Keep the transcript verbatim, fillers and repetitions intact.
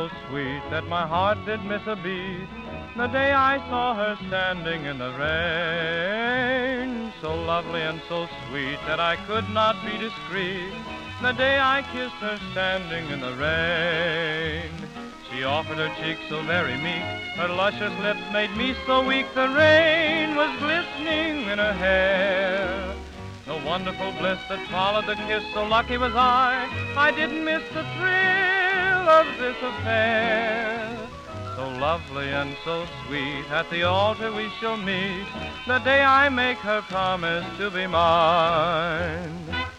so sweet that my heart did miss a beat the day I saw her standing in the rain. So lovely and so sweet that I could not be discreet the day I kissed her standing in the rain. She offered her cheek so very meek, her luscious lips made me so weak, the rain was glistening in her hair. The wonderful bliss that followed the kiss, so lucky was I, I didn't miss the thrill of this affair. So lovely and so sweet, at the altar we shall meet, the day I make her promise to be mine.